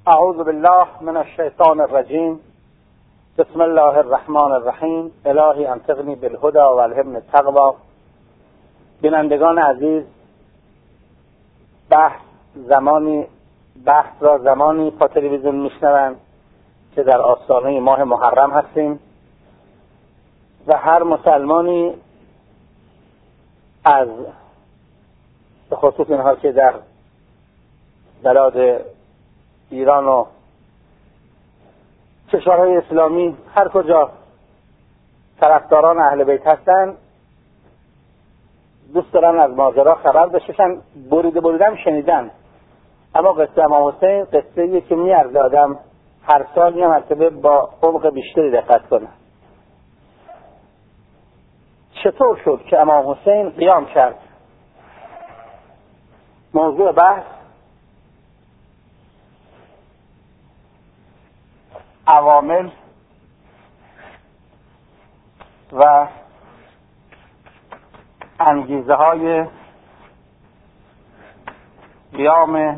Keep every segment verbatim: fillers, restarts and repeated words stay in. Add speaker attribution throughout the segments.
Speaker 1: اعوذ بالله من الشیطان الرجیم. بسم الله الرحمن الرحیم. الهی انطقنی بالهدى و الهمنی التقوی. بینندگان عزیز، بحث زمانی بحث را زمانی با تلویزیون میشنوند که در آستانه ماه محرم هستیم و هر مسلمانی از به خصوص اینها که در بلاد ایران و کشورهای اسلامی هر کجا طرفداران اهل بیت هستند دوست دارن از ماجرا خبر بشن، بریده بریدم شنیدن. اما قصه امام حسین قصه‌ایه که میارزه آدم هر سال یه مرتبه با عمق بیشتری دقت کنه. چطور شد که امام حسین قیام کرد؟ موضوع بحث عوامل و انگیزه های قیام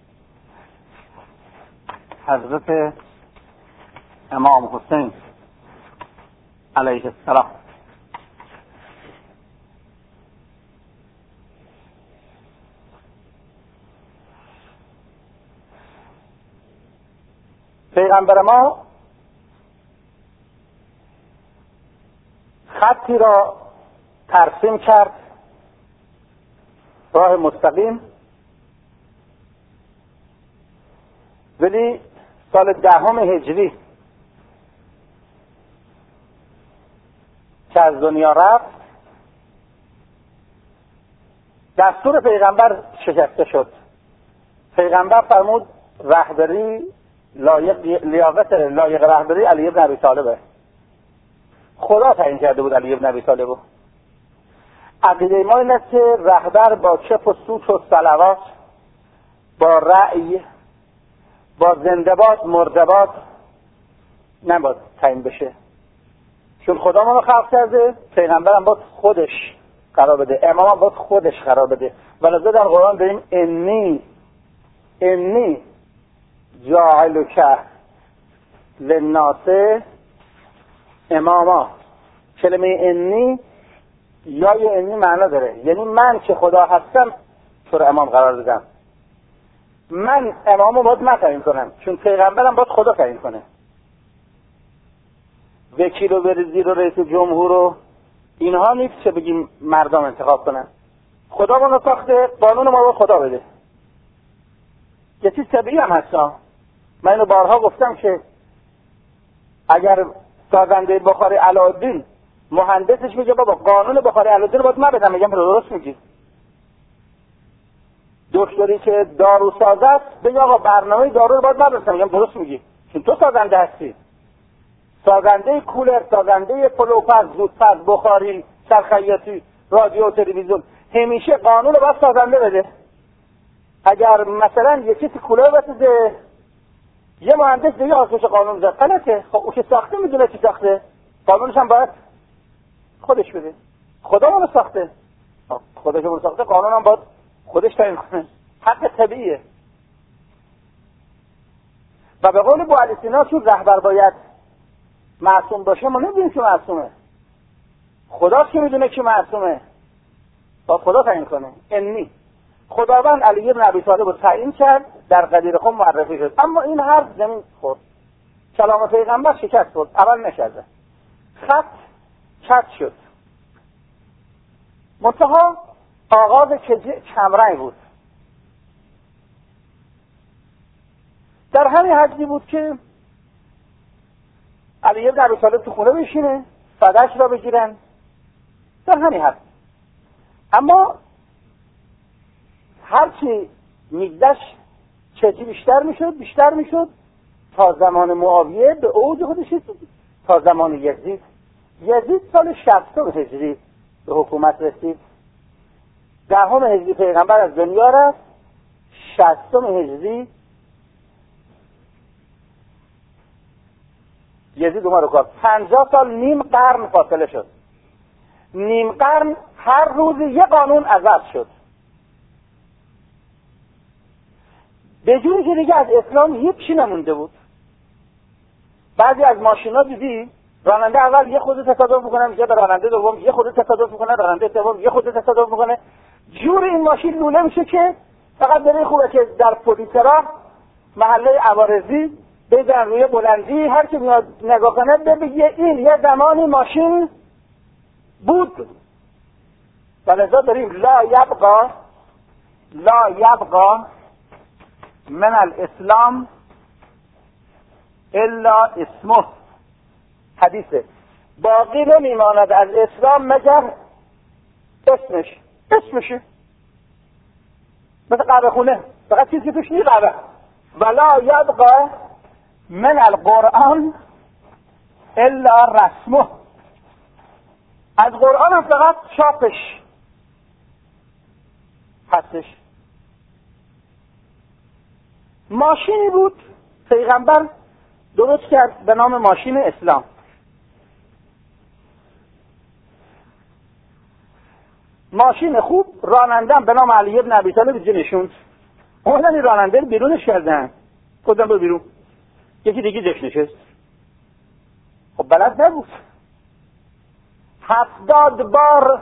Speaker 1: حضرت امام حسین علیه السلام. پیغمبر ما خطی را ترسیم کرد، راه مستقیم، ولی سال دهم هجری که از دنیا رفت دستور پیغمبر شکسته شد. پیغمبر فرمود رهبری لایق لیاقت لایق رهبری علی بن ابی طالبه. خدا تعیین کرده بود علی بن ابی طالب. عقیده ما این است که رهبر با چپ و سوت و صلوات، با رأی، با زنده‌باد مرده‌باد نباید تعیین بشه، چون خدا ما رو خلق کرده. پیغمبر هم باید خودش قرار بده، امام هم باید خودش قرار بده. ولذا در قرآن داریم انی انی جاعلک للناس اماما. کلمه انی یا یه انی معنا داره، یعنی من که خدا هستم تو رو امام قرار دادم. من امامو باید من تعیین کنم، چون پیغمبرم باید خدا تعیین کنه. وکیل و وزیر و رئیس جمهور و اینها نیست که بگیم مردم انتخاب کنن. خدا ما ساخته، قانون ما باید خدا بده. یه چیز طبیعی هم هستا. من اینو بارها گفتم که اگر سازنده بخاری علاءالدین مهندسش میگه بابا قانون بخاری علاءالدین رو باید من بدم، میگم درست میگی. دکتری که دارو ساز است بگه آقا برنامه دارو رو باید من بدم، میگم درست میگی، چون تو سازنده هستی. سازنده کولر، سازنده پلوپز، زودپز، بخاری، سرخیاطی، رادیو و تلویزیون همیشه قانون رو باید سازنده بده. اگر مثلا یه کسی کولر بسازه یه مهندس دیگه آسوش قانون زد، غلطه. خب او که ساخته میدونه چی ساخته، قانونش هم باید خودش بده. خدا منو ساخته، خدا که منو ساخته قانون هم باید خودش تعیین کنه. حق طبیعیه. و به قول ابو علی سینا چون رهبر باید معصوم باشه، ما نمیدونیم که معصومه، خداست که میدونه که معصومه، با خدا تعیین کنه. انی خداوند علی بن ابی طالب رو تعیین کرد، در قدیر خود معرفی شد. اما این حرف زمین خورد، کلام پیغمبر شکست خورد، عمل نشده، خط کج شد. منتها آغاز کمرنگ بود. در همین حدی بود که علی بن ابی طالب تو خونه بشینه، فداش را بگیرن، در همین حد. اما هرچی میگذشت کجی بیشتر میشد بیشتر میشد تا زمان معاویه به اوج خودش رسید، تا زمان یزید. یزید سال شصتم هجری به حکومت رسید. دهم هجری پیغمبر از دنیا رفت، شصتم هجری یزید اومد رو کار. پنجاه سال، نیم قرن فاصله شد. نیم قرن هر روز یه قانون عوض شد. به جوری که دیگه از اسلام هیچی نمونده بود. بعضی از ماشینا دیدی راننده اول یه خورده تصادف میکنه، میگه به راننده دوم یه خورده تصادف میکنه، راننده سوم یه خورده تصادف میکنه، جور این ماشین لوله میشه که فقط داره خوبه که در پلیسرا محله عوارضی بزن روی بلندی، هر کی میاد نگاه کنه بگه این یه زمانی ماشین بود. ولذا داریم لا یبقا لا یبقا من الاسلام الا اسمه. حدیثه باقی نمیماند از اسلام مگر اسمش. اسمشه مثل قهوه خونه، فقط چیزی توش نیست قهوه. ولا یبقا من القرآن الا رسمه. از قرآن هم فقط چاپش هستش. ماشینی بود پیغمبر درست کرد به نام ماشین اسلام. ماشین خوب، رانندم به نام علی ابن ابی طالب اینجا نشوند. اومدن این راننده بیرونش کردن، گفتن برو بیرون. یکی دیگه جاش نشست. خب بلد نبود. هفتاد بار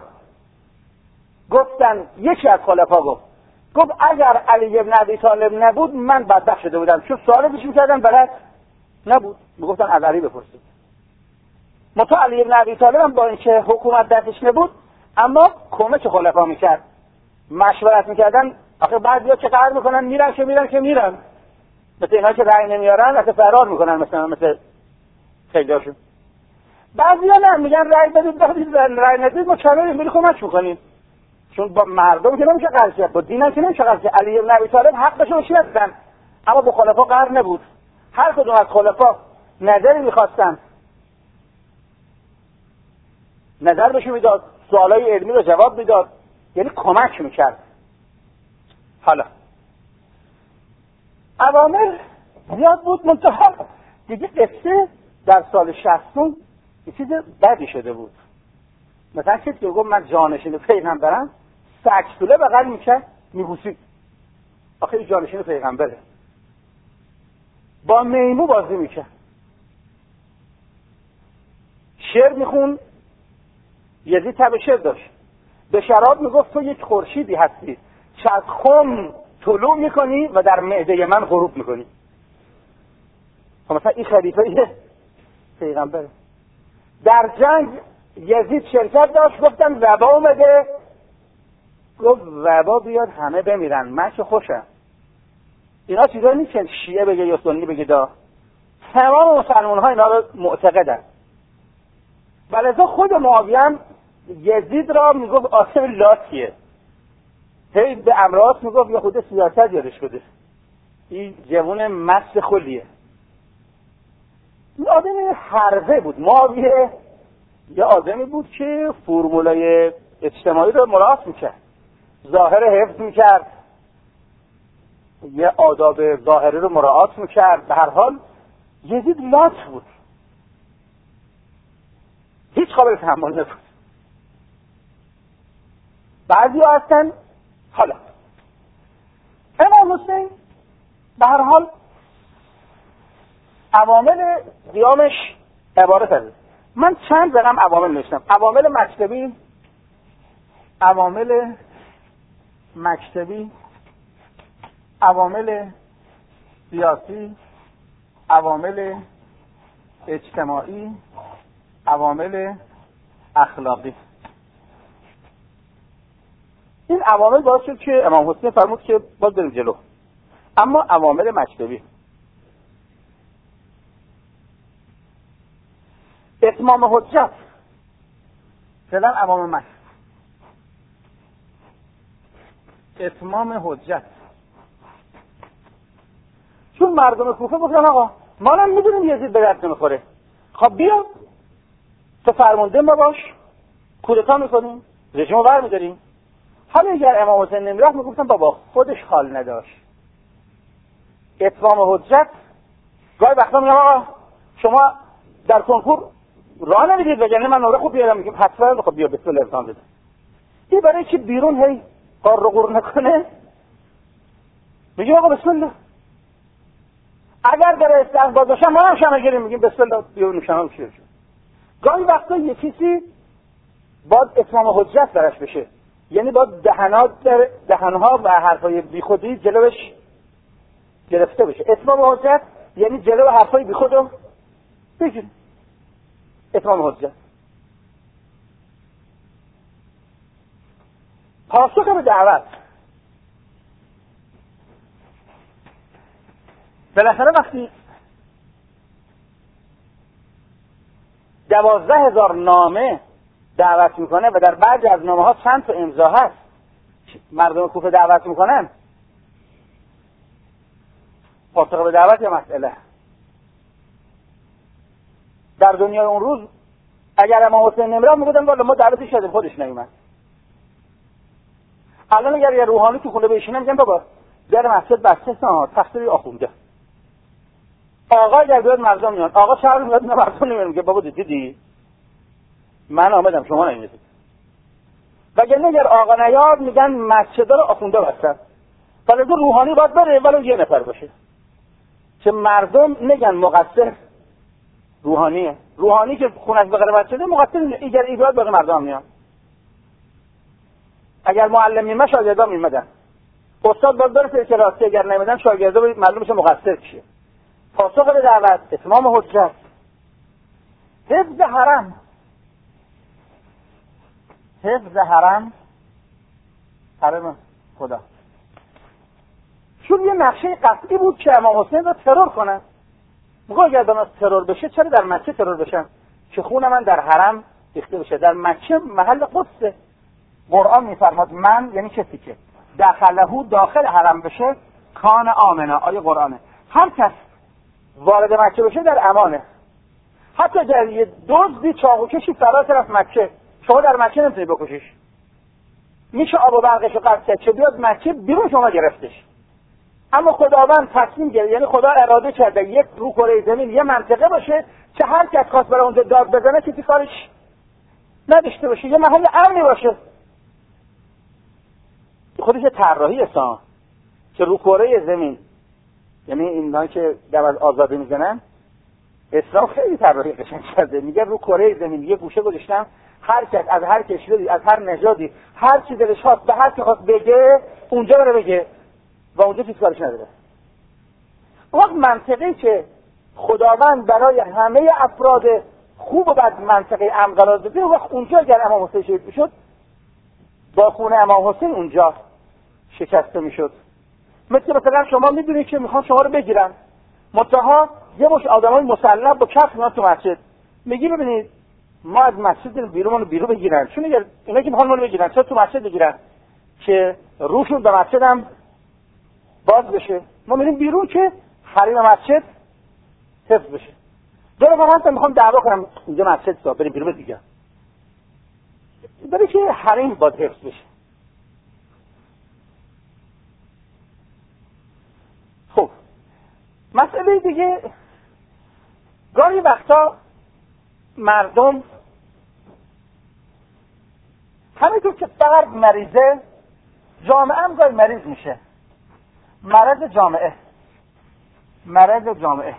Speaker 1: گفتن، یکی از خلفا گفت گفت اگر علی ابن ابی طالب نبود من بدبخت شده بودم، چون سوال پیش می‌کردن بلد نبود. میگفتن از علی بپرسید. متو علی ابن ابی طالب هم با اینکه حکومت دستش نبود اما کمک خلفا میکرد، مشورت میکردن. آخه بعضیا چه قرار میکنن میرن که میرن که میرن، مثل اینا که رأی نمیارن اصلا فرار میکنن، مثلا مثل خیلیاشون. بعضیا نه، میگن رأی بدید بدید رأی ندید ما چاره میری کمک میکنیم، چون با مردم که نمیشه قرار کرد، با دین هم که نمیشه قرار کرد. علی ابن ابی طالب حقشون شدن اما با خلفا قرار نبود. هر کدوم از خلفا نظری میخواستن نظر بهشون میداد، سوالای علمی رو جواب میداد، یعنی کمک میکرد. حالا عوامل زیاد بود، منتها دیگه قصه در سال شصتون یه چیز بدی شده بود. مثلا کسی که گفت من جانشین پیغمبرم، سگسوله بغل میکرد میبوسید. آخه این جانشین پیغمبره. با میمو بازی میکرد، شعر میخون. یزید تب شعر داشت، به شراب میگفت تو یک خورشیدی هستی که از خم طلوع میکنی و در معده من غروب میکنی. خب مثلا این خلیفه پیغمبره. در جنگ یزید شرکت داشت، گفتن وبا اومده، گفت وبا بیاد همه بمیرن من چه خوشم. اینا چیزا نیست که شیعه بگه یا سنی بگه، دا تمام مسلمان ها اینا رو معتقدن. ولذا خود معاویه هم یزید را میگفت آسم لاتیه، هی به امراض میگفت یا خود سیاست یادش بده، این جوان مست خلیه. این آدم حربه بود. معاویه یه آدمی بود که فرمولای اجتماعی رو مراعات میکرد، ظاهر حفظ میکرد، یه آداب ظاهری رو مراعات میکرد. به هر حال یزید لات بود، هیچ قابل تحمل نبود. بعضی ها هستن. حالا امام حسین به هر حال عوامل قیامش عبارت است. من چند رقم عوامل نوشتم. عوامل مکتبی، عوامل مکتبی، عوامل سیاسی، عوامل اجتماعی، عوامل اخلاقی. این عوامل باعث شد که امام حسین فرمود که باز بریم جلو. اما عوامل مکتبی، اتمام حجت، فعلا عوامل مکتب، اتمام حجت. چون مردم کوفه گفتن آقا ما هم میدونیم یزید به درد نمیخوره، خب بیا تو فرمانده ما باش، کودتا میکنیم، رژیمو برمیداریم. حالا اگر امام حسین نمیرفت میگفتن بابا خودش حال نداشت. اتمام حجت، گاهی وقتا میگم آقا شما در کنکور راه نمیدید، وگرنه من نمره خوب بیارم، میگم حتما خب بیا بسم الله امتحان بده. این برای که بیرون هی قار رو قور نکنه، میگه آقا بسم الله اگر در استقبال باشم ما هم شمع گیریم میگیم بسم الله بیا نوشنه بشه. گاهی وقتا یه کسی باید اتمام حجت درش بشه، یعنی باید دهنات در دهنها و حرفای بیخودی جلوش گرفته بشه. اتمام حجت یعنی جلو حرفای بیخودو بگیریم. اتمام حجت. پاسخ به دعوت. بالاخره وقتی دوازده هزار نامه دعوت میکنه و در بعضی از نامه ها چند تا امضا هست مردم کوفه دعوت میکنن، پاسخ به دعوت یا مسئله در دنیای اون روز اگر امام حسین نمیرفت میگفتن والا ما دعوتش کردیم خودش نیومد. الان اگر یه روحانی تو خونه بشینه میگن بابا در مسجد بسته است تقصیر آخونده. آقا اگر بیاد مردم میان، آقا شهر میاد نه مردم نمیان، میگه بابا دیدی من آمدم شما نمیدید. وگرنه اگر آقا نیاد میگن مسجد رو آخونده بستن. ولی روحانی باید بره ولی یه نفر باشه که مردم نگن مقصر روحانیه. روحانی که خونش به غیر مسجده مقصر نیست. اگر ایجاد باقی مردم میان. اگر معلم میمه شاگردا میمدن. استاد باید بره کلاس، اگر نمیدن شاگردا معلوم میشه مقصر کیه. پاسخ به دعوت، اتمام حجت، حفظ حرم. حفظ حرم حرم خدا. چون یه نقشه قطعی بود که امام حسین را ترور کنن. میگه اگر بناس ترور بشه چرا در مکه ترور بشن؟ که خون من در حرم ریخته بشه. در مکه محل قدسه. قرآن میفرماد من یعنی کسی که داخلهو داخل حرم بشه کان آمنا. آیه قرآنه. هر کس وارد مکه بشه در امانه. حتی اگر یه دزدی چاقوکشی فرار از مکه، شما در مکه نمیتونی بکشیش. میشه آب و برقش رو قطع کرد چه بیاد مکه بیرون شما گرفتش. اما خداوند تصمیم گرفت، یعنی خدا اراده کرده یک رو کره زمین یه منطقه باشه که هر کس خواست برای اونجا داد بزنه کسی کارش نداشته باشه، یه محل امنی باشه. خودش طراحی اسلام که رو کره زمین، یعنی اینایی که دم آزادی میزنن، اسلام خیلی طراحی قشنگ کرده. میگه رو کره زمین یه گوشه گذاشتم هر کس از هر کشوری از هر نژادی هر چیزی دلش خواست به هر کی خواست بگه اونجا بره بگه و اونجا چیز کارش نداره. وقت منطقه‌ای که خداوند برای همه افراد خوب و بد منطقه امن قرار داده، وقت اونجا اگر امام حسین شهید میشد با خون امام حسین اونجا شکسته میشد. مثل مثلا شما میدونید که میخوان شما رو بگیرن، منتها یه مش آدمای مسلح با کف میاد تو مسجد، میگی ببینید ما از مسجد بیرون بیرون بگیرن، چون اگر اینا که میخوان ما رو بگیرن چرا تو مسجد بگیرن که روشون به مسجد هم باز بشه. ما میریم بیرون که حریم مسجد حفظ بشه. دو نفر هستن میخوام دعوا کنم اینجا مسجد صاحب بریم بیرون دیگه، برای که حریم باز حفظ بشه. خب مسئله دیگه، گاهی وقتا مردم همینطور که فقط مریضه، جامعه هم گاهی مریض میشه. مرض جامعه مرض جامعه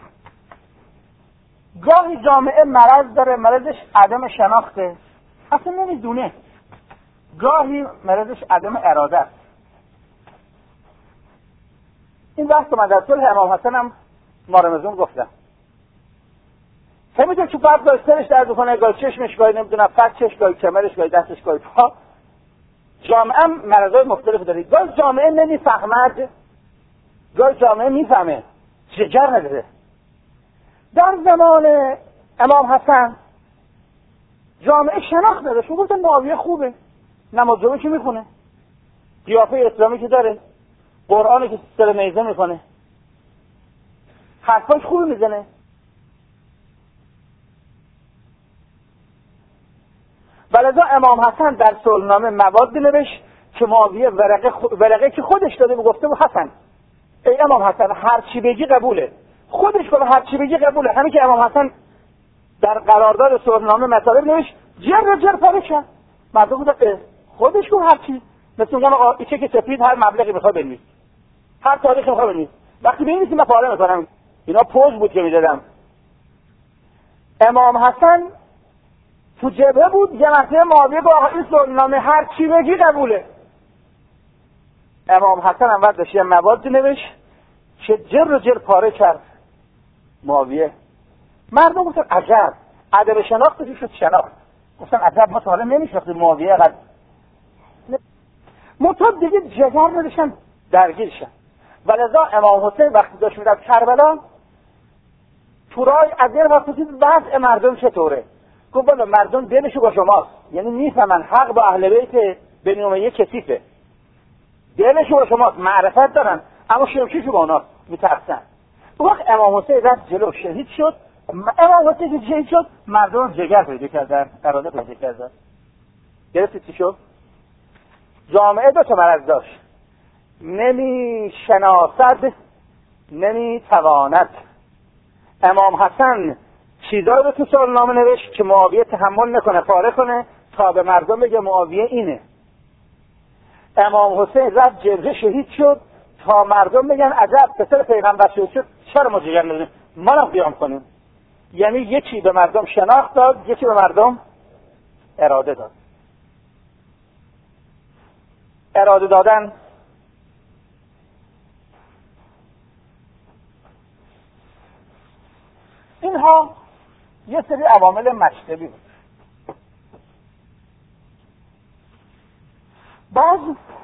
Speaker 1: گاهی جامعه مرض داره، مرضش عدم شناخته، اصلا نمیدونه. گاهی مرضش عدم اراده است. این بحث من در صلح امام حسن هم مارمزون گفتم. همینطور که فرد گاهی سرش درد کنه، گاهی چشمش، گاهی نمیدونم فکش، گاهی کمرش، گاهی دستش، گاهی پا. جامعه هم مرضای مختلف داره. گاهی جامعه نمیفهمد، گاهی جامعه میفهمه، شجر نداره. در زمان امام حسن جامعه شناخت نداشت. گفتن معاویه خوبه، نماز جمعه که میخونه، قیافه اسلامی که داره، قرآنی که سر میزه میکنه، حرفاش خوب میزنه. ولذا امام حسن در صلحنامه مواد نوشت که معاویه ورقه, خو... ورقه که خودش داده و گفته بود حسن ای امام حسن هر چی بگی قبوله. خودش گفت هر چی بگی قبوله. همین که امام حسن در قرارداد صلحنامه مطالب نوشت، جر جر پاره کرد. مردم گفتن خودش گفت هر چی، مثل اون آقا ایچه که سفید هر مبلغی میخواد بنویس، هر تاریخی میخواد بنویس، وقتی بنویسی من پاره میکنم. اینا پوز بود که میدادم. امام حسن تو جبهه بود، یه مرتبه معاویه با آقا این سلطنامه هر چی بگی قبوله. امام حسن هم وقت داشت یه مواد نوشت که جر و جر پاره کرد معاویه. مردم گفتن عجب، ادب شناخت شد شناخت. گفتن عجب، ما تا حالا نمیشناختیم معاویه قد مطلب دیگه جگر نداشتن درگیر شن. ولذا امام حسین وقتی داشت میرفت کربلا تو راه از این وقتی وضع مردم چطوره، گفت بالا مردم دلشو با شماست، یعنی میفهمن حق با اهل بیت بنی امیه کثیفه، دلشو با شماست، معرفت دارن، اما شوکیشو با اونا میترسن. وقت امام حسین رفت جلو شهید شد. امام حسین که شهید شد مردم جگر پیدا کردن، اراده پیدا کردن. گرفتی چی شد؟ جامعه دو تا مرض داشت، نمی شناسد نمی تواند. امام حسن چیزایی رو تو سالنامه نوشت که معاویه تحمل نکنه، پاره کنه تا به مردم بگه معاویه اینه. امام حسین رفت جبهه شهید شد تا مردم بگن عجب پسر پیغمبر شهید شد، چرا ما جگر نداریم، ما هم قیام کنیم. یعنی یکی به مردم شناخت داد، یکی به مردم اراده داد. اراده دادن اینها یه سری عوامل مکتبی بود. بعض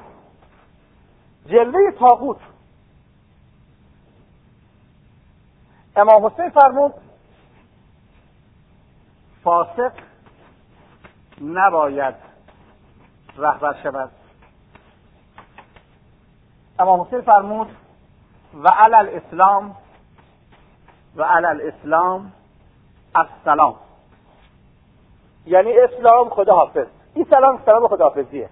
Speaker 1: جلوه طاغوت، امام حسین فرمود فاسق نباید رهبر شود. امام حسین فرمود و علی الاسلام و علی الاسلام السلام، یعنی اسلام خدا حافظ، این سلام سلام خدا حافظیه.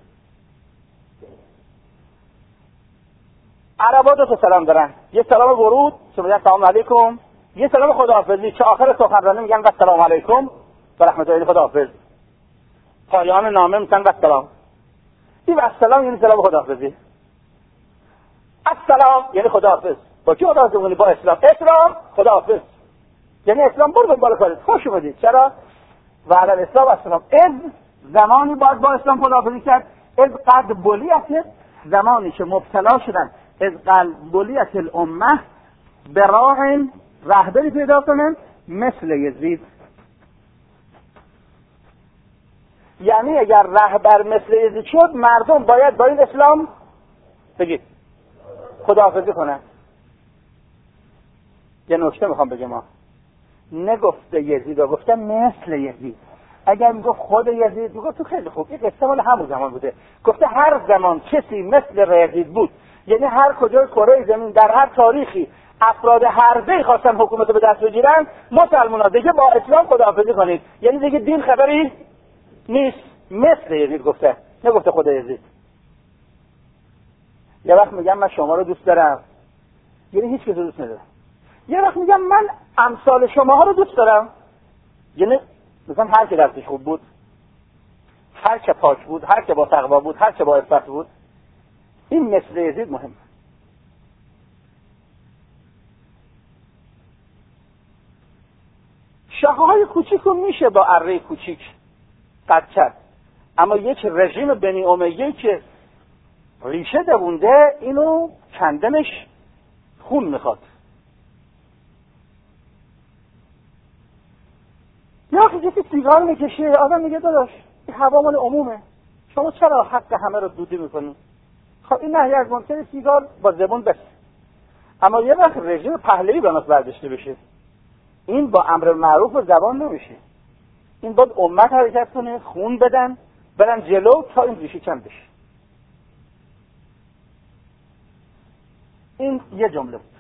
Speaker 1: عربا دو تا سلام دارن، یه سلام ورود که میگن سلام علیکم، یه سلام خداحافظی که آخر سخنرانی میگن و سلام علیکم و رحمت الله خداحافظ، پایان نامه میگن و سلام. این و سلام یعنی سلام خداحافظی. السلام یعنی خداحافظ. با کی خداحافظی می‌کنی؟ با اسلام. اسلام خداحافظ یعنی اسلام برو دنبال کارت، خوش اومدید. چرا؟ و علی الاسلام السلام. از زمانی باید با اسلام خداحافظی کرد، از قد بلیت، زمانی که مبتلا شدن از قلبولیت الامه به راه رهبری پیدا کنن مثل یزید. یعنی اگر رهبر مثل یزید شد مردم باید با این اسلام بگید خداحافظی کنن. یه نکته میخوام بگم، ما نگفته یزید و گفته مثل یزید. اگر میگفت خود یزید میگفت تو خیلی خوب، این قصه مال همون زمان بوده. گفته هر زمان کسی مثل یزید بود، یعنی هر کجای کره زمین در هر تاریخی افراد حربه‌ای خواستن حکومت رو به دست بگیرن، مسلمان‌ها دیگه با اسلام خداحافظی کنید، یعنی دیگه دین خبری نیست. مثل یزید گفته، نگفته خود یزید. یه وقت میگم من شما رو دوست دارم، یعنی هیچ کس رو دوست ندارم. یه وقت میگم من امثال شماها رو دوست دارم، یعنی مثلا هر که درسش خوب بود، هر که پاک بود، هر که با تقوا بود، هر که با عفت بود. این مثل یزید مهم. شاخه‌های کوچیک رو میشه با اره کوچیک قطع کرد، اما یک رژیم بنی امیه که ریشه دوونده اینو کندنش خون میخواد. یا که کسی سیگار میکشه، آدم میگه داداش این هوا مال عمومه، شما چرا حق همه رو دودی میکنی؟ خب این نهی از منکر سیگار با زبون بس، اما یه وقت رژیم پهلوی به ناس برداشته بشه، این با امر معروف و زبان نمیشه. این باید امت حرکت کنه، خون بدن، برن جلو تا این ریشه کم بشه. این یه جمله بود.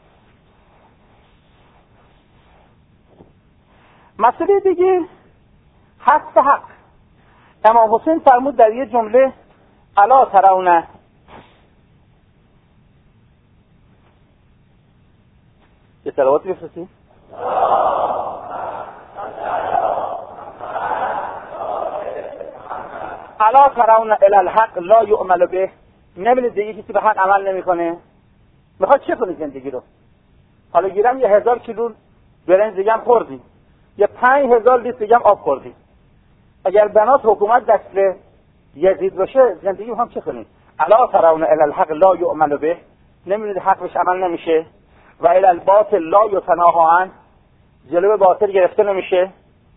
Speaker 1: مسئله دیگه حق حق. امام حسین فرمود در یه جمله الا ترونه، یه صلوات بفرستیم. الا ترون الی الحق لا یعمل به، نمی‌بینید دیگه کسی به حق عمل نمیکنه. میخواد چه کنه زندگی رو؟ حالا گیرم یه هزار کیلو برنج دیگه هم خوردی، یه پنج هزار لیتر دیگه هم آب خوردی. اگر بنات حکومت دست یزید باشه زندگی هم چه کنید؟ الا ترون الی الحق لا یؤمن به، نمیدونید حق بهش عمل نمیشه، و الی الباطل لا یتناهى عنه، جلوی باطل گرفته نمیشه.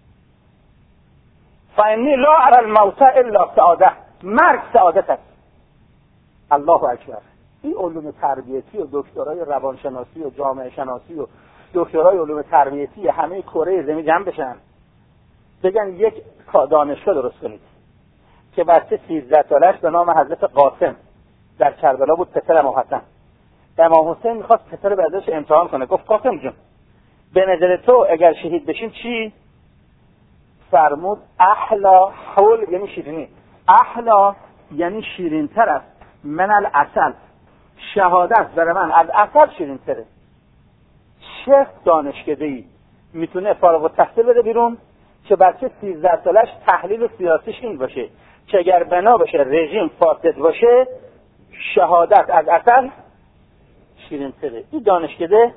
Speaker 1: فانی لا اری الموت الا سعاده، مرگ سعادت است. الله اکبر. این علوم تربیتی و دکترای روانشناسی و جامعه شناسی و دکترای علوم تربیتی همه کره زمین جمع بشن بگن یک دانشگاه درست کنید که بچه سیزده سالش به نام حضرت قاسم در کربلا بود، پسر امام حسن. امام حسین میخواست پسر بعدش امتحان کنه، گفت قاسم جون به نظر تو اگر شهید بشیم چی؟ فرمود احلا، حول یعنی شیرینی، احلا یعنی شیرین تر است، من العسل، شهادت برای من از عسل شیرین تره. چه دانشکده‌ای میتونه فارغ التحصیل بده بیرون که بچه سیزده سالش تحلیل سیاسیش این باشه که اگر بنا بشه رژیم فاسد باشه شهادت از عسل شیرین تره. این دانشکده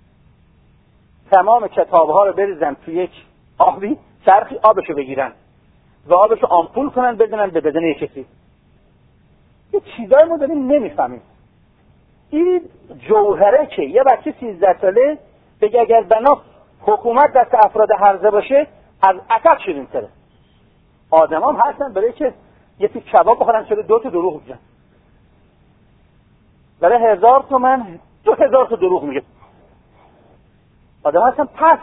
Speaker 1: تمام کتابها رو بریزن توی یک آبی، چرخی آبشو بگیرن و آبشو آمپول کنن بدنن به بدن یک کسی. یه چیزایی ما داریم نمیفهمیم. این جوهره که یه بچه سیزده ساله بگه اگر بنا حکومت دست افراد هرزه باشه از عسل شیرین تره. آدم هم هستن برای که یه تیک کباب بخورن چرا دو تا دروغ میگن، برای هزار تومن دو هزار تا دروغ میگه. آدم هستن پس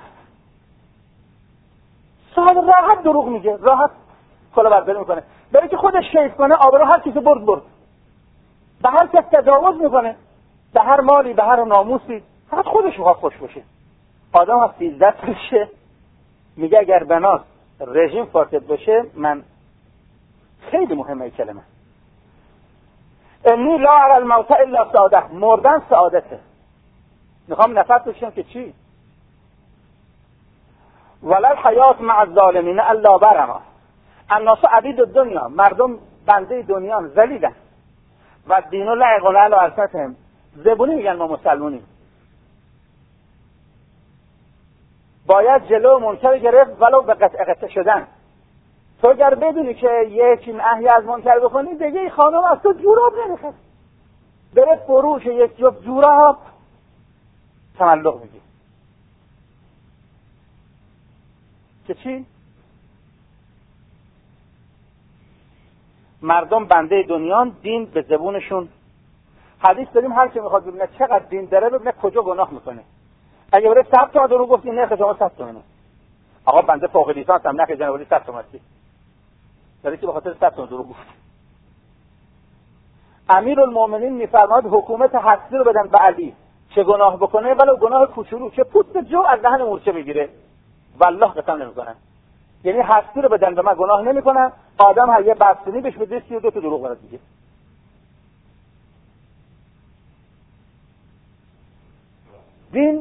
Speaker 1: سال راحت دروغ میگه، راحت کلا برداری میکنه برای که خودش کیف کنه، آبرو هر کسی برد برد، به هر کس تجاوز میکنه، به هر مالی به هر ناموسی، فقط خودش میخواد خوش باشه. آدم از سیزده سالشه میگه اگر بناس رژیم فاسد باشه من، خیلی مهمه این کلمه، انی لا اری الموت الا سعاده، مردن سعادته. میخوام نفس بکشم که چی؟ ولا الحیات مع الظالمین الا برما، الناس عبید الدنیا، مردم بنده دنیا ذلیلن، و دین لعق علی السنتهم، زبونی میگن ما مسلمونیم. باید جلو منکر گرفت ولو به قطع قطع شدن. تو اگر بدونی که یکی نهی از منکر بکنی دیگه این خانم از تو جوراب نمیخواد، بره فروش یک جفت جوراب تملق میگی که چی؟ مردم بنده دنیان، دین به زبونشون. حدیث داریم هر کی میخواد ببینه چقدر دین داره ببینه کجا گناه میکنه. اگه بره صد تا درو گفتی نرخ شما صد تومنه، آقا بنده فوق لیسانس هم نرخ جنابالی صد تومن است، داره که به خاطر صد تومن درو گفت. امیرالمومنین میفرماد حکومت هستی رو بدن به علی، چه گناه بکنه ولو گناه کوچولو، چه پوست جو از دهن مورچه بگیره والله قسم نمیکنن، یعنی هستی رو بدن به من گناه نمیکنن. آدم هر یه بستنی بهش بده سی و دو تا دروغ برات دیگه. دین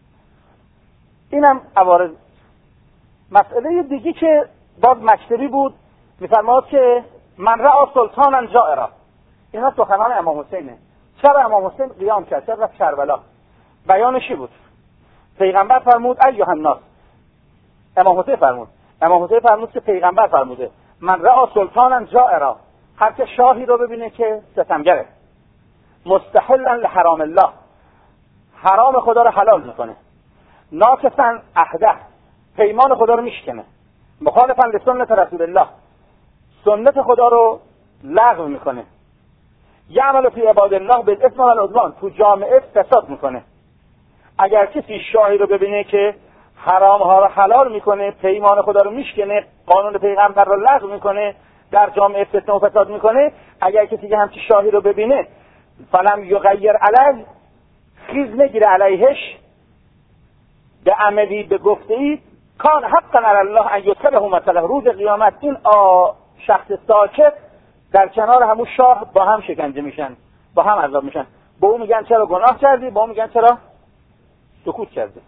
Speaker 1: اینم عوارض. مسئله دیگه که باز مکتبی بود، میفرماد که من رأى سلطانا جائرا، اینا سخنان امام حسینه. چرا امام حسین قیام کرد؟ چرا رفت کربلا؟ بیانشی بود. پیغمبر فرمود ایها الناس، امام حسین فرمود امام حسین فرمود که پیغمبر فرموده من رأى سلطانا جائرا، هر که شاهی رو ببینه که ستمگره، مستحلا لحرام الله، حرام خدا رو حلال میکنه، ناکسا عهده، پیمان خدا رو میشکنه، مخالفا لسنت رسول الله، سنت خدا رو لغو میکنه، یعمل فی عباد الله بالاثم والعدوان، تو جامعه فساد میکنه. اگر کسی شاهی رو ببینه که حرام ها رو حلال میکنه، پیمان خدا رو میشکنه، قانون پیغمبر رو لغو میکنه، در جامعه فتنه و فساد میکنه، اگر کسی همچین شاهی رو ببینه فلم یغیر علیه، خیز نگیره علیهش، به عملی به گفته‌ای، کان حقا علی الله ان یطلعه مثلا روز قیامت این آ شخص ساکت در کنار همون شاه با هم شکنجه میشن، با هم عذاب میشن. با اون میگن چرا گناه کردی، با اون میگن چرا سکوت کردی.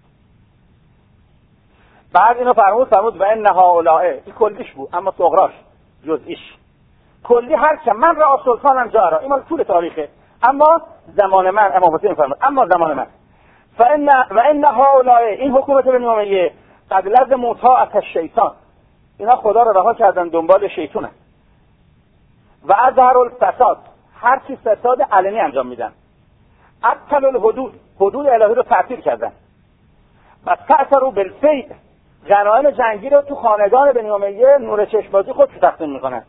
Speaker 1: بعد اینو فرمود فرمود و ان هؤلاء، این کلیش بود اما صغراش جزئیش. کلی هر که من را سلطانم جارا، این مال طول تاریخه، اما زمان من امام حسین فرمود اما زمان من فان و ان هؤلاء، این حکومت بنی امیه، قد لزموا طاعت الشیطان، اینا خدا رو رها کردن دنبال شیطونه. و اظهر الفساد، هر چیز فساد علنی انجام میدن. ابطل الحدود، حدود الهی رو تعطیل کردن. و تأثروا بالفیء، غنایم جنگی رو تو خاندان بنی امیه نور چشمازی خود تقسیم میکنن.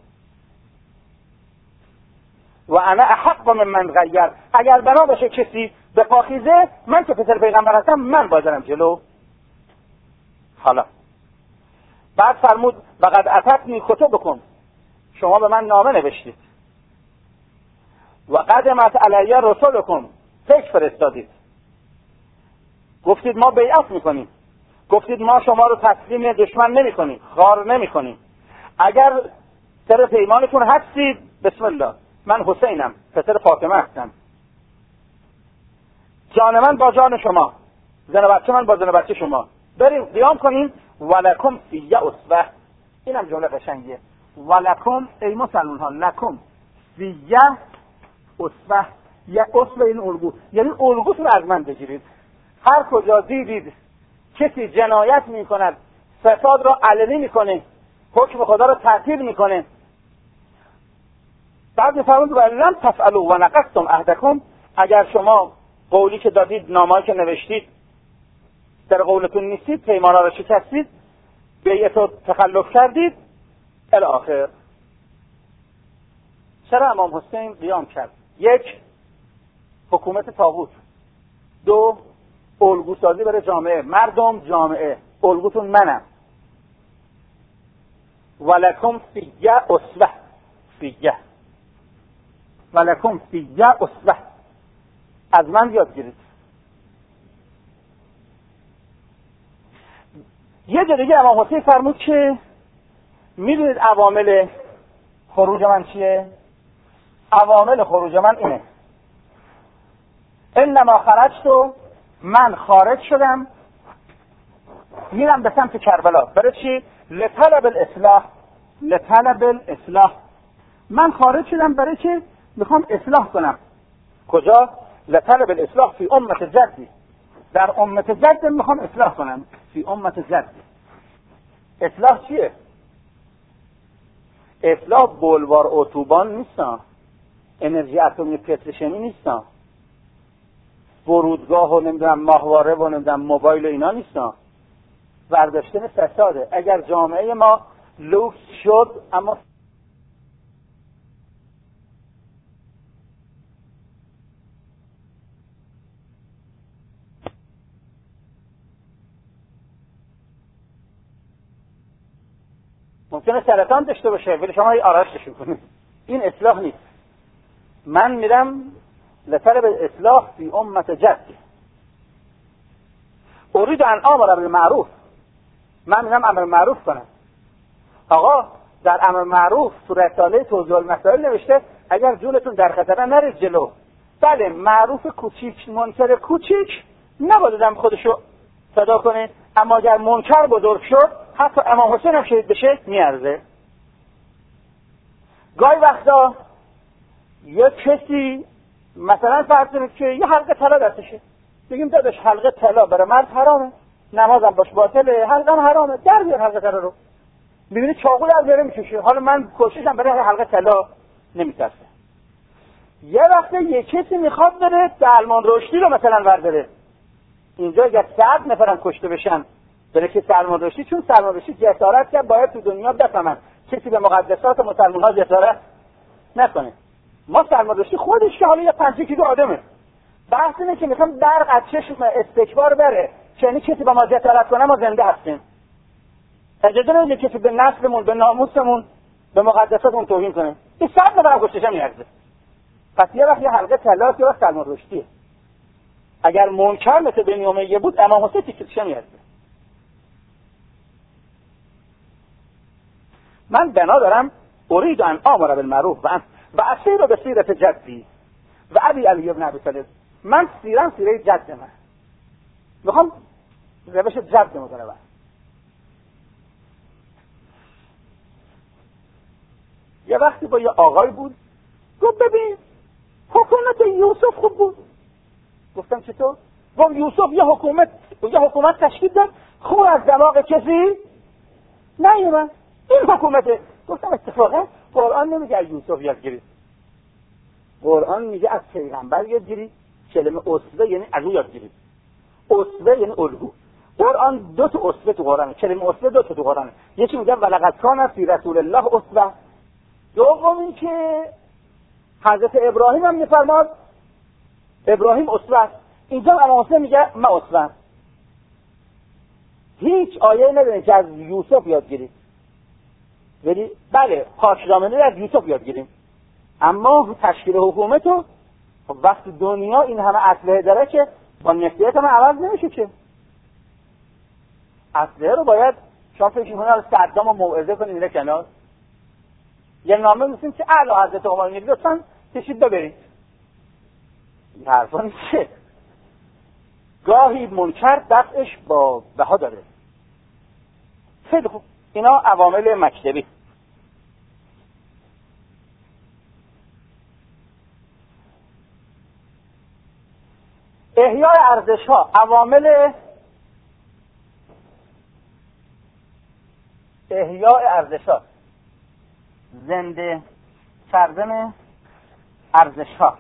Speaker 1: و انا احق من من غیر، اگر بنا باشه کسی به پاکیزه، من که پسر پیغمبر هستم من بازرم جلو. حالا بعد فرمود وقد اتتنی کتبکم، شما به من نامه نوشتید. و قدمت علی رسولکم، فکر فرستادید، گفتید ما بیعت میکنیم، گفتید ما شما رو تسلیم دشمن نمی کنیم، خار نمی کنیم، اگر سر پیمانتون هستید بسم الله، من حسینم پسر فاطمه هستم، جان من با جان شما، زن بچه من با زن بچه شما، بریم قیام کنیم. ولکم فی اسوه، اینم جمله قشنگیه. ولکم ای مسلمان ها، لکم فی اسوه، یه اسوه این الگو، یعنی الگوتون از من بگیرید. هر کجا دیدید کسی جنایت میکند، فساد را علنی میکنه، حکم خدا را تعطیل میکنه، بعد میفرمود ولم تفعلوا و نقضتم عهدکم، اگر شما قولی که دادید، نامه‌ای که نوشتید در قولتون نیستید، پیمانا را شکستید، بیعت رو تخلف کردید الی آخر. چرا امام حسین قیام کرد؟ یک، حکومت طاغوت. دو، الگو سازی برای جامعه، مردم جامعه، الگوتون منم. ولکم فیه اسوه، فیه ولکم فیه اسوه، از من یاد گیرید. یه جا دیگه امام حسین فرمود که میدونید عوامل خروج من چیه؟ عوامل خروج من اینه: انما خرجت، من خارج شدم میرم به سمت کربلا. برای چی؟ لطلب الاصلاح، لطلب الاصلاح. من خارج شدم برای چی؟ میخوام اصلاح کنم. کجا؟ لطلب الاصلاح فی امت جدی، در امت جد میخوام اصلاح کنم. فی امت جد. اصلاح چیه؟ اصلاح بلوار اتوبان نیستن، انرژی اتمی پتروشیمی نیستن، فرودگاه و نمیدونم ماهواره و نمیدونم موبایل و اینا نیستن. برداشتن فساده. اگر جامعه ما لوکس شد اما ممکنه سرطان داشته باشه ولی شما آرایشش کنید. این اصلاح نیست. من میرم لطلب اصلاح فی امت جد. اريد ان امر بالمعروف، من میرم امر معروف کنم. آقا در امر معروف تو رساله توضیح المسائل نوشته اگر جونتون در خطر نرید جلو. بله، معروف کوچیک، منکر کوچیک نباید آدم خودشو صدا کنه، اما اگر منکر بزرگ شد حتی امام حسین هم شهید بشه میارزه. گاهی وقتا یه کسی مثلا فرض کنید که یه حلقه طلا دستشه، بگیم داداش حلقه طلا برای مرد حرامه، نمازم باش باطله، حلقه حرامه، در بیار حلقه طلا رو. میبینی چاقو در بیاره میکشه. حالا من کوششم برای حلقه طلا نمیترسه. یه وقته یه کسی میخواد بره سلمان رشدی رو مثلا برداره، اینجا اگر صد نفرم کشته بشن بره که سلمان رشدی، چون سلمان رشدی جسارت کرد، باید تو دنیا بفهمن کسی به مقدسات مسلمان ها جسارت نکنه. ما سلمان رشدی خودش که حالا یه پنج کیلو آدمه، بحث اینه که میخوام برق از چشم استکبار بره، یعنی کسی با ما جسارت کنه ما زنده هستیم. اجازه نمیده کسی به نسلمون، به ناموسمون، به مقدساتمون توهین کنه. این صد نفرم کشته میارزه. پس یه وقت یه حلقه طلا، یه وقت سلمان رشدیه. اگر منکر مثل بنی امیه بود امام حسین چه میارزه؟ من بنا دارم اريد ان امر بالمعروف و و اسیر به سیرت جدی و ابی علی ابن ابی طالب. من سیرم سیره جد من، میخوام روش جد مدربم. یه وقتی با یه آقای بود گفت ببین حکومت یوسف خوب بود. گفتم چطور؟ گفت یوسف یه حکومت یه حکومت تشکیل داد، خون از دماغ کسی نیومد، این حکومته. گفتم اتفاقا قرآن نمیگه یوسف یاد گرفت، قرآن میگه از پیغمبر یاد گرفت. کلمه اسوه یعنی از او یاد گرفت. اسوه یعنی الگو. قرآن دو تا اسوه تو قرآنه، کلمه اسوه دو تا تو قرآنه. یکی میگه ولقد کان فی رسول الله اسوه، دوم این که حضرت ابراهیم هم میفرماد ابراهیم اسوه است. اینجا امام حسین میگه من اسوه. هیچ آیه نداره که از یوسف یاد گرفت، ولی بله پاکدامنی از یوسف یاد گرفتیم، اما تشکیل حکومت رو وقت دنیا این همه اسلحه داره که با نفسیت هم عوض نمیشه. که اسلحه رو باید شما فکر کنید از صدام رو موعظه کنید اینه کنار، یه نامه میسیم که اعلی حضرت عمر میگه لطفاً کشید ببرید. این حرفا نیست که گاهی منکر دفعش با بها داره. خیلی خوب، اینا عوامل مکتبی. احیای ارزش ها، عوامل احیای ارزش ها، زنده کردن ارزش ها.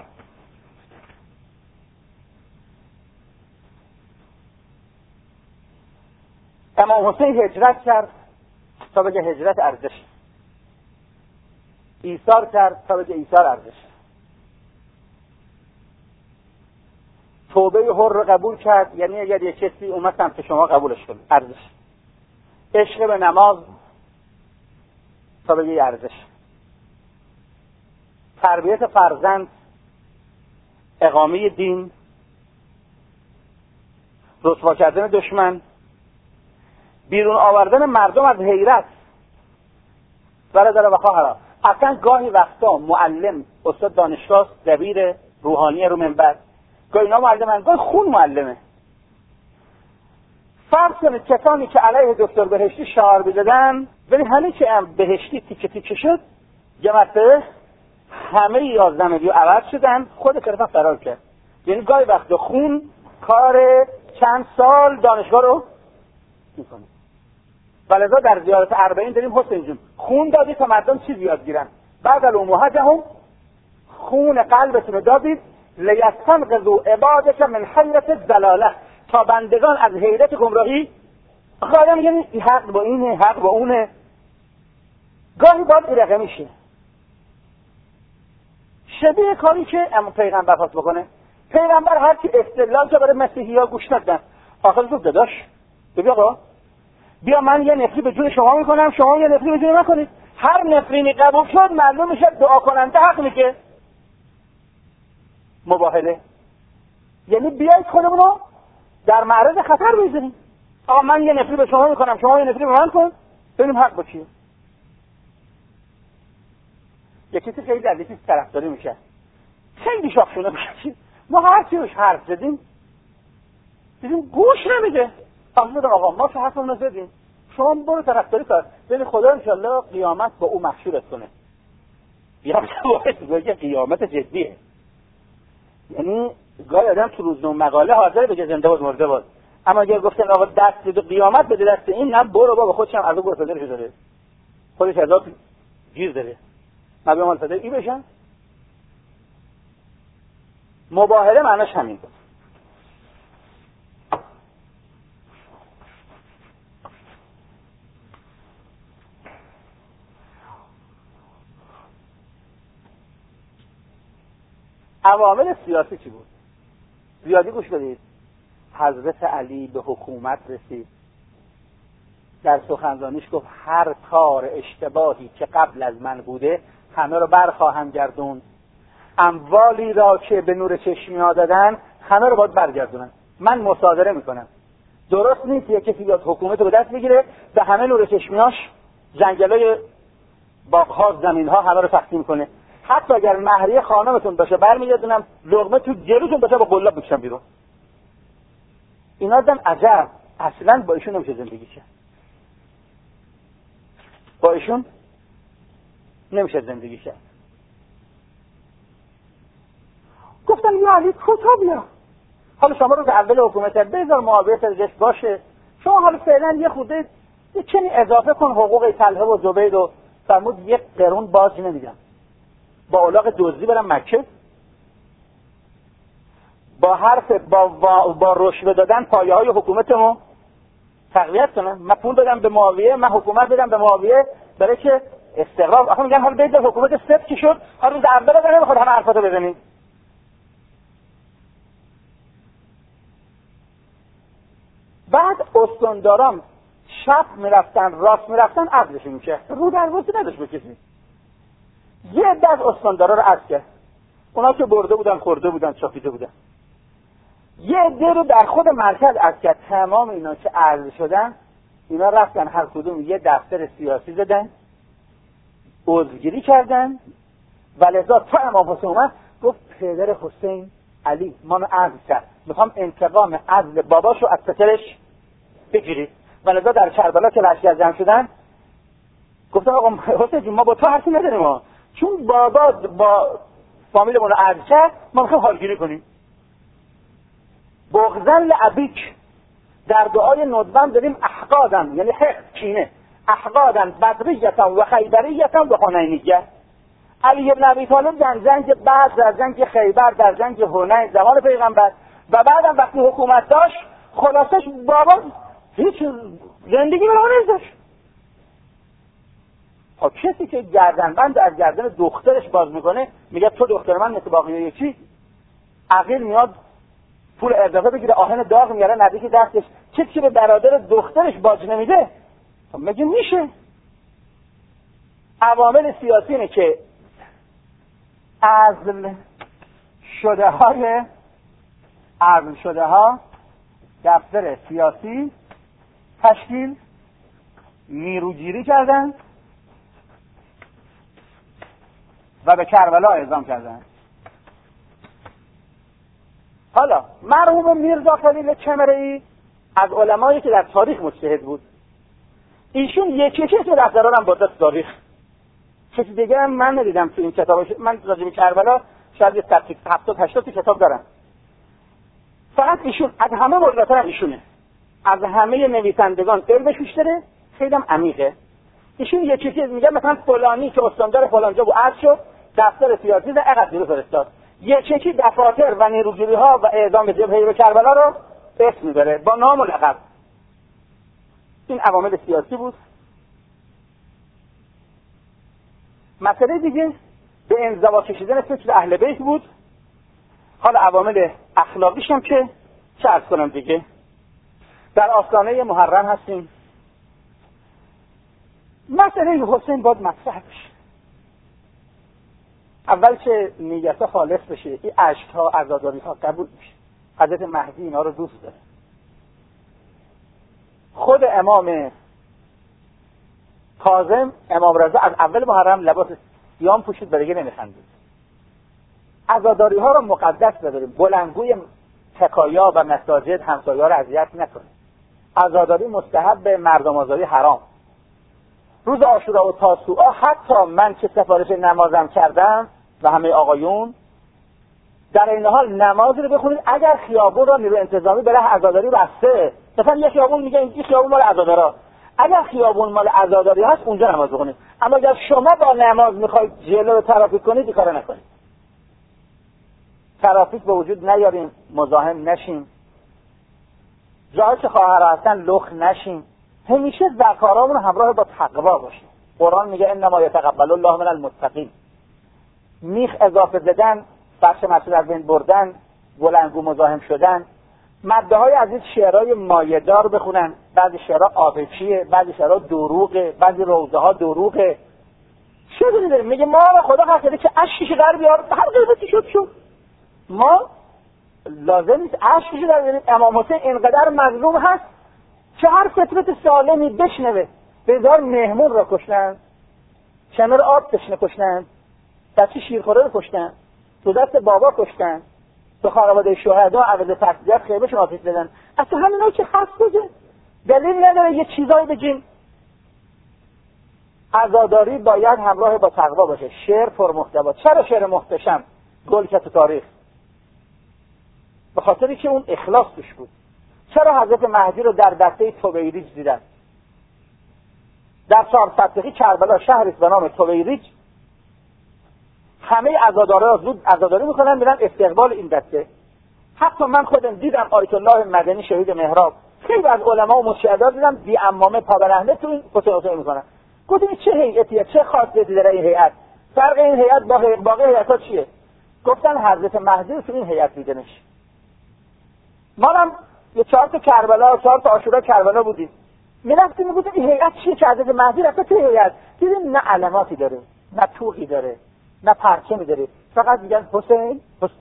Speaker 1: امام حسین هجرت کرد تا بگه هجرت ارزش، ایثار کرد تا بگه ایثار ارزش، توبه حر رو قبول کرد، یعنی اگر یک کسی اومد سمت شما قبولش کنید، ارزش. عشق به نماز تا بگه ارزش. تربیت فرزند، اقامه دین، رسوا کردن دشمن، بیرون آوردن مردم از حیرت. برادر و خواهران، اصلا گاهی وقتا معلم، استاد دانشگاه، دبیر روحانی رو منبر، گاهی اینا معلمن، گاهی خون معلمه. فرض کنید کسانی که علیه دکتر بهشتی شعار می‌زدن، ولی همه که هم بهشتی تیکه تیکه شد، یه مرتبه همه یازده میلیون عوض شدن، خود طرف فرار کرد. یعنی گاهی وقتا خون کار چند سال دانشگاه رو میکنه. ولذا در زیارت اربعین داریم حسین جون خون دادی تا مردم چیز یاد گیرن. بعد الامهاتهم، خون قلبتون رو دادید لیستنقذوا عبادک من حیرت الضلاله، تا بندگان از حیرت گمراهی. خدا میگه این حق با اینه، حق با اونه. گاهی باید این رقم میشه شبیه کاری که اما پیغمبر خواست بکنه. پیغمبر هر کی استدلال که برای مسیحی ها گوش ندن، آخر گفت داداش ببین آقا، بیا من یه نفری به جون شما میکنم، شما یه نفری به جون من کنید. هر نفرینی قبول شد معلوم میشه دعا کننده حق میگه. مباهله یعنی بیایید خودمونو در معرض خطر بذاریم. آقا من یه نفری به شما میکنم، شما یه نفری به من کن، ببینیم حق با چیه. یکی که خیلی از یکی طرفداری میشه، خیلی شاخشونه میشه. ما هر چی روش حرف زدیم دیدیم گوش نمیده. آقا آقا ما که حرفمون رو زدیم، شما برو طرفداری کن، ببین خدا انشالله قیامت با او محشورت کنه. یا واقعا قیامت جدیه. یعنی گاهی آدم تو روزنامه مقاله حاضر بگه زنده بود مرده بود، اما اگر گفتن آقا دست بده قیامت بده دست این، نه برو بابا خودش هم از او گرسنه داره، خودش از آب گیر داره، ما به مال فدای ای بشن. مباهله معناش همین بود. عوامل سیاسی چی بود؟ زیادی گوش بدید. حضرت علی به حکومت رسید، در سخنرانیش گفت هر کار اشتباهی که قبل از من بوده همه رو برخواهم گردون، اموالی را که به نور چشمی ها دادن همه رو باید برگردونن، من مصادره میکنم. درست نیست یک کسی بیاد حکومت رو به دست بگیره به همه نور چشمیاش جنگلای باغ‌ها زمین‌ها همه رو تقسیم کنه. حتی اگر مهریه خانمتون باشه برمیگردونم، لقمه تو جلوتون باشه با قلاب بکشم بیرون. اینا دم عجب، اصلا با ایشون نمیشه زندگی شه، با ایشون نمیشه زندگی شه. گفتم یا علی کوتا بیا، حالا شما رو که اول حکومت بذار معاویه سرش باشه، شما حالا فعلا یه خوده یه چنی اضافه کن حقوق طلحه و زبیر و فرمود یک قرون باز نمیدم، با الاغ دزدی برم مکه، با حرف با با, با رشوه دادن پایه های حکومتمو تقویت کنم، من پول بدم به معاویه، من حکومت بدم به معاویه برای که استقرار. آخه میگن حالا بید حکومت سفت که شد، حالا روز اول رو نمیخواد همه حرفاتو بزنید. بعد استانداران شب میرفتن راست میرفتن عدلشون میشه، رو دروازه نداشت به کسی. یه عده از استاندارا رو عزل کرد، اونا که برده بودن خورده بودن چاپیده بودن. یه عده رو در خود مرکز عزل کرد. تمام اینا که عزل شدن اینا رفتن هر کدوم یه دفتر سیاسی زدن، عضوگیری کردن و لذا تا امام حسین اومد گفت پدر حسین علی منو عزل کرد، میخوام انتقام عزل باباشو از پسرش بگیرید. و لذا در کربلا که لشکر جمع شدن گفتن آقا حسین جون ما با تو حرفی نداریم ما، چون بابا با فامیلمون رو عزل کرد ما میخوایم حالگیری کنیم. بغضن لعبیک در دعای ندبم داریم احقادن، یعنی حقد کینه، احقادن بدریتن و خیبریتن و حنینیه. علی بن ابی طالب در جنگ بعد، در جنگ خیبر، در جنگ حنین زمان پیغمبر و بعدم وقتی حکومت داشت خلاصش بابا هیچ زندگی رو نذاشت. خب کسی که گردنبند از گردن دخترش باز میکنه میگه تو دختر من مثل باقی یکی، عقیل میاد پول اضافه بگیره آهن داغ میاره نزدیک دستش، کسی که به برادر دخترش باج نمیده خب میگه میشه. عوامل سیاسی اینه که عزل شده های عزل شده ها دفتر سیاسی تشکیل نیروگیری کردن و به کربلا اعزام کردن. حالا مرحوم میرزا خلیل چمره‌ای از علمایی که در تاریخ مجتهد بود، ایشون یکی یکی که دفتران هم برداشت تاریخ، کسی دیگه هم من ندیدم تو این کتابش. من راجع به کربلا شاید یه هفتاد هشتاد کتاب دارم، فقط ایشون از همه مجراتر هم ایشونه، از همه نویسندگان علمش بیشتره، خیلی هم عمیقه. ایشون یکی یکی میگه مثلا فلانی که استاندار فلانجا بود عزل شد، دفتر سیاسی و اقد نیرو فرستاد، یکی یکی دفاتر و نیروگیری ها و اعدام جبهه کربلا رو اسم میبره با نام و لقب. این عوامل سیاسی بود. مسئله دیگه به انزوا کشیدن فکر اهل بیت بود. حالا عوامل اخلاقیش هم که چه عرض کنم دیگه، در آستانه محرم هستیم. مسئله حسین باید مطرح بشه. اول که نیت خالص بشه، این عشق ها عزاداری ها قبول میشه. حضرت مهدی اینا رو دوست داره. خود امام کاظم، امام رضا از اول محرم لباس سیام پوشید برای نمیخندید. عزاداری ها رو مقدس بداریم، بلندگوی تکایا و مساجد همسایه‌ها رو اذیت نکنیم. عزاداری مستحب، مردم آزاری حرام. روز عاشورا و تاسوعا حتی من که سفارش نمازم کردم و همه آقایون در این حال نمازی رو بخونید اگر خیابون را نیرو انتظامی برای عزاداری بسته، مثلا یه خیابون میگه این خیابون مال عزادارا، اگر خیابون مال عزاداری هست اونجا نماز بخونید. اما اگر شما با نماز میخواید جلو ترافیک کنید این کارو نکنید. ترافیک به وجود نیاریم، مزاحم نشیم، جایی که خواهرها هستن لخ نشیم، همیشه در کارامون همراه با تقوا باشیم. قرآن میگه انما یتقبل الله من المتقین. میخ اضافه زدن، بخش مسئول از بین بردن، بلندگو مزاحم شدن، ماده های از این شعرهای مایه‌دار بخونن. بعضی شعرها آبچیه، بعضی شعرها دروغه، بعضی روضه ها دروغه. چه داریم؟ میگه ما به خدا قصده که اشکش در بیار، هر قیمتی شد شد. ما لازم نیست اشکش در بیاریم. امام حسین اینقدر مظلوم هست که هر فطرت سالمی بشنوه. بذار مهمون را کشتن، کنار آب تشنه کشتن، بچه شیرخوره رو کشتن، تو دست بابا کشتن، به خانواده شهدا عوض تسلیت خیبهشون آتش بدن. اصلا همینا که خاص بگه دلیل نداره یه چیزایی بگیم. عزاداری باید همراه با تقوا باشه. شعر پر محتوا. چرا شعر محتشم گل که تو تاریخ؟ به خاطری که اون اخلاص توش بود. چرا حضرت مهدی رو در دسته تویریج دیدن؟ در چهارصدی کربلا شهری به نام تویریج همه عزادارا زود عزاداری میکنن میرن استقبال این دسته. حتی من خودم دیدم آیت الله مدنی شهید محراب، خیلی از علما و مشاهدات دیدم بی عمامه پا برهنه تو این فوتوگرافی میکنن. گفتم چه هیئتیه، چه خاصیتی داره این هیئت؟ فرق این هیئت با باقی هیئت‌ها چیه؟ گفتن حضرت مهدی رو تو این هیئت دیدنش. ما هم یه چهار تا کربلا، چهار تا عاشورا کربلا بودیم. میرفتیم میگفتیم این هیئت چیه که حضرت مهدی رفته تو هیئت؟ دیدیم نه علاماتی داره، نه توقی داره، نه پرچمی داره، فقط میگن حسین حسین.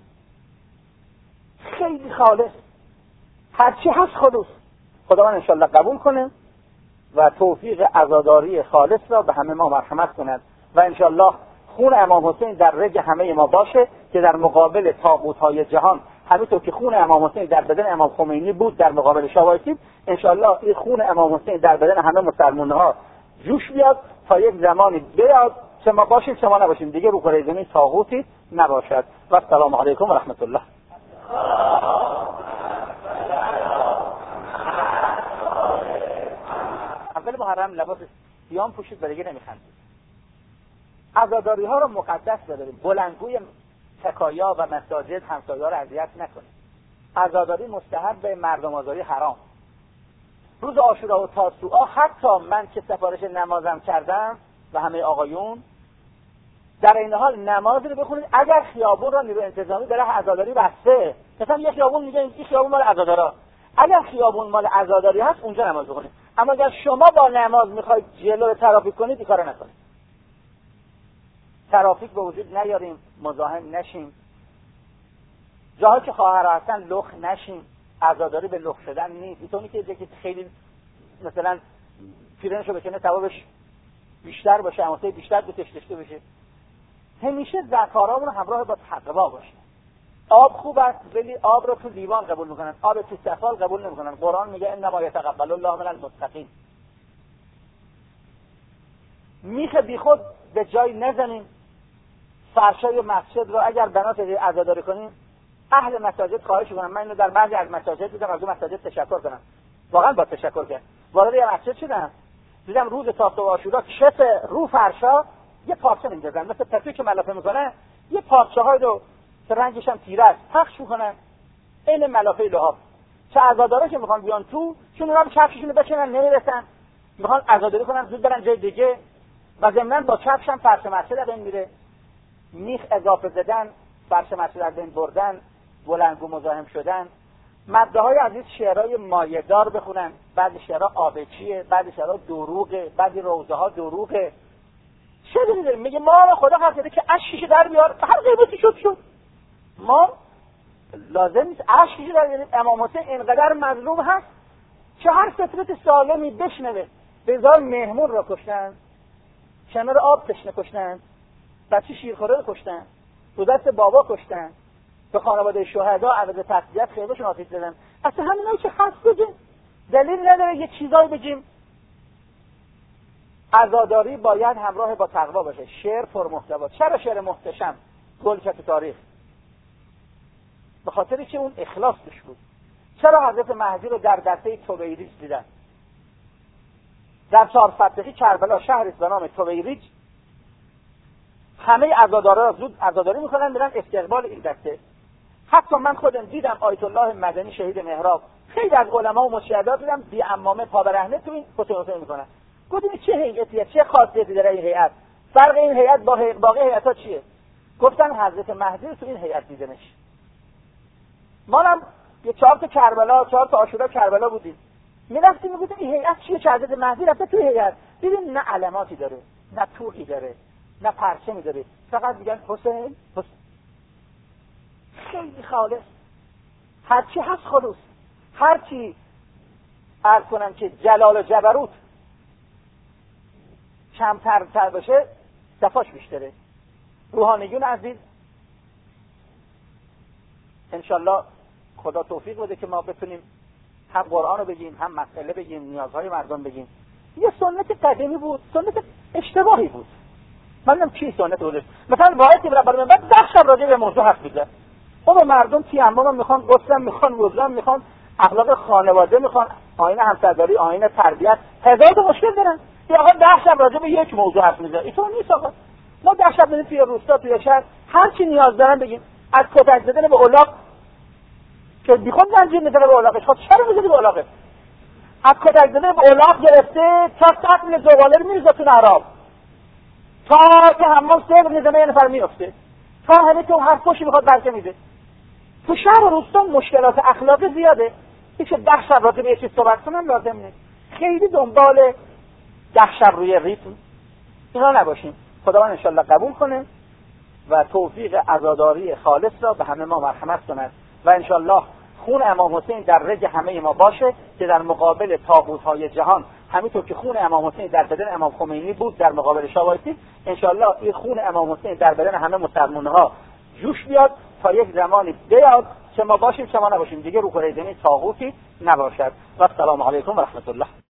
Speaker 1: خیلی خالص، هرچی هست خلوص. خداوند انشالله قبول کنه و توفیق عزاداری خالص را به همه ما مرحمت کند و انشالله خون امام حسین در رگ همه ما باشه که در مقابل طاغوت‌های جهان، همینطور که خون امام حسین در بدن امام خمینی بود در مقابل شاه وایسید، انشالله این خون امام حسین در بدن همه مسلمان‌ها جوش بیاد تا یک زمانی بیاد چه ما باشیم چه ما نباشیم، دیگه رو کره زمین طاغوتی نباشد. و السلام علیکم و رحمت الله. اول محرم لباس سیام پوشید و دیگه نمیخندید. عزاداری ها رو مقدس بداریم. بلندگوی تکایا و مساجد همسایه‌ها رو اذیت نکنید. عزاداری مستحب، مردم آزاری حرام. روز عاشورا و تاسوعا حتی من که سفارش نمازم کردم و همه آقایون، در این حال نماز رو بخونید اگر خیابون را نیروی انتظامی برای عزاداری بسته. مثلا یک خیابون میگه این خیابون مال عزادارا، اگر خیابون مال عزاداری هست اونجا نماز بخونید. اما اگر شما با نماز میخواید جلو ترافیک کنید این کارو نکنید. ترافیک به وجود نیاریم، مزاحم نشیم. جاهایی که خواهرها هستن لخ نشیم. عزاداری به لخ شدن نیست. اینطوری که یکی خیلی مثلا پیرنشو بکنه ثوابش بیشتر باشه، اماسه بیشتر به تشتشته بشه. همیشه زکارامون همراه با تقوا باشه. آب خوب است ولی آب رو تو لیوان قبول میکنن، آب تو سفال قبول نمیکنن. قرآن میگه انما یتقبل الله من المتقین. میخ بیخود به جای نزنیم. فرشای مسجد رو اگر بنات عزاداری کنیم، اهل مساجد خواهش میکنم، من اینو در بعضی از مساجد دیدم، از اون مساجد تشکر کنم، واقعا با تشکر کنم. وارد یه مسجد شدم دیدم روز تاسوعا و عاشورا کف رو فرشا یه پارچه میندازن، مثل پتویی که ملافه میکنه، یه پارچه های رو که رنگش هم تیره است پخش میکنن این ملافه لحاف. چه عزادارا که میخوان بیان تو، چون اونا کفششون رو بکنن نمیرسن، میخوان عزاداری کنن زود برن جای دیگه و ضمن با کفش هم فرش مسجد از بین میره. میخ اضافه زدن، فرش مسجد از بین بردن، بلندگو مزاحم شدن. ماده های از این شعرهای مایه‌دار بخونن. بعضی شعرها آبچیه، بعضی شعرها دروغه، بعضی روزه ها دروغه. چه داریم میگه ما خدا خاطره که اشکش در بیار، هر غیبتی شد شد. ما لازم نیست اشکش در بیاریم. امام حسین اینقدر مظلوم هست که هر فطرت سالمی بشنوه. بذار مهمون را کشتن، کنار آب تشنه کشتن، بچه شیرخوره رو کشتن، تو دست بابا کشتن، به خانواده شهدا عوض تسلیت خیرشون آتیش زدن. اصلا همینایی که هست بگیم، دلیل نداره یه چیزایی بگیم. عزاداری باید همراه با تقوا باشه. شعر پر محتوا. چرا شعر محتشم گل کرد تاریخ؟ به خاطری که اون اخلاص توش بود. چرا حضرت مهدی رو در دسته تویریج دیدن؟ در چهارصدی کربلا شهری به نام تویریج همه عزادارا زود عزاداری میکنن میرن استقبال این دسته. حتی من خودم دیدم آیت الله مدنی شهید محراب، خیلی از علما و مشاهدات دیدم بی عمامه پا برهنه تو این فوتوگرافی میکنن. گفتم چه هیئتیه، چه خاصیتی داره این هیئت؟ فرق این هیئت با باقی هیئت‌ها چیه؟ گفتن حضرت مهدی رو تو این هیئت دیدنش. ما هم یه چهار تا کربلا، چهار تا عاشورا کربلا بودیم. میرفتیم میگفتیم این هیئت چیه که حضرت مهدی رفته تو هیئت؟ دیدیم نه علاماتی داره، نه توقی داره، نه پرچمی داره، فقط میگن حسین حسین. خیلی خالص، هرچی هست خلوص. هرچی عرض کنم که جلال و جبروت کمتر تر باشه صفاش بیشتره. روحانیون عزیز، انشالله خدا توفیق بده که ما بتونیم هم قرآن رو بگیم، هم مسئله بگیم، نیازهای مردم بگیم. یه سنت قدیمی بود، سنت اشتباهی بود. من نمیدونم چی سنت بودش. مثلا واحد که برای من بعد ده شب راجع به موضوع حرف می‌زد. بابا مردم تیمم میخوان، غسل میخوان، وضو میخوان، اخلاق خانواده میخوان، آیین همسرداری، آیین تربیت، هزار تا مشکل دارن. یا آقا ده شب راجع به یک موضوع حرف میزنه، اینطور نیست آقا. ما ده شب بریم توی روستا توی شهر هر چی نیاز دارن بگیم. از کتک زدن به الاغ که بیخود زنجیر میزنه به الاغش، خب چرا میزنی به الاغش؟ از کتک زدن به الاغ گرفته تا قتل زغاله رو میریزه تو نراب، تا که حمام سیب میزنه یه نفر میفته، تا همه تو هر پشتی میخواد برکه میده. تو شهر و روستا مشکلات اخلاقی زیاده، هیچ ده شب راجع به یه چیز صحبت کنم لازم نیست. خیلی دنبال ده شب روی ریتم اینا نباشیم. خداوند انشالله قبول کنه و توفیق عزاداری خالص را به همه ما مرحمت کند و انشالله خون امام حسین در رگ همه ما باشه که در مقابل طاغوت‌های جهان، همینطور که خون امام حسین در بدن امام خمینی بود در مقابل شاه وایسی، انشالله این خون امام حسین در بدن همه مسلمان‌ها جوش بیاد تا یک زمانی بیاد که ما باشیم شما نباشیم، دیگه روح رزمی طاغوتی نباشد. و السلام علیکم و رحمت الله.